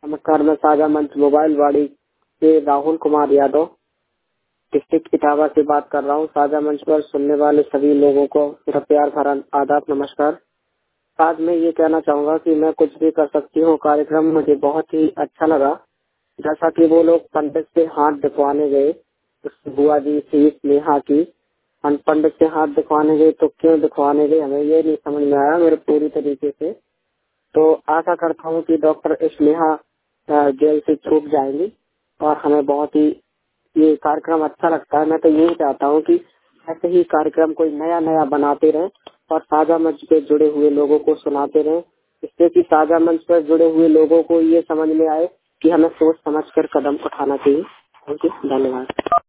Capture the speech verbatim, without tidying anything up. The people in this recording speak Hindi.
नमस्कार, मैं साझा मंच मोबाइल वाड़ी से राहुल कुमार यादव डिस्ट्रिक्ट इटावा से बात कर रहा हूँ। साझा मंच पर सुनने वाले सभी लोगों को मेरा प्यार भरा आदाब नमस्कार। आज मैं ये कहना चाहूँगा कि मैं कुछ भी कर सकती हूँ कार्यक्रम मुझे बहुत ही अच्छा लगा। जैसा कि वो लोग पंडित से हाथ दिखवाने गए, उसकी बुआ जी थी स्नेहा की, हम पंडित से हाथ दिखवाने गए तो क्यों दिखवाने गए हमें ये नहीं समझ में आया मेरे पूरी तरीके से। तो आशा करता हूँ कि डॉक्टर स्नेहा अ, जेल से छूट जाएंगी और हमें बहुत ही ये कार्यक्रम अच्छा लगता है। मैं तो यही चाहता हूँ कि ऐसे ही कार्यक्रम कोई नया नया बनाते रहे और साझा मंच पे जुड़े हुए लोगों को सुनाते रहे, इससे कि साझा मंच पर जुड़े हुए लोगों को ये समझ में आए कि हमें सोच समझ कर कदम उठाना चाहिए। थैंक यू, धन्यवाद।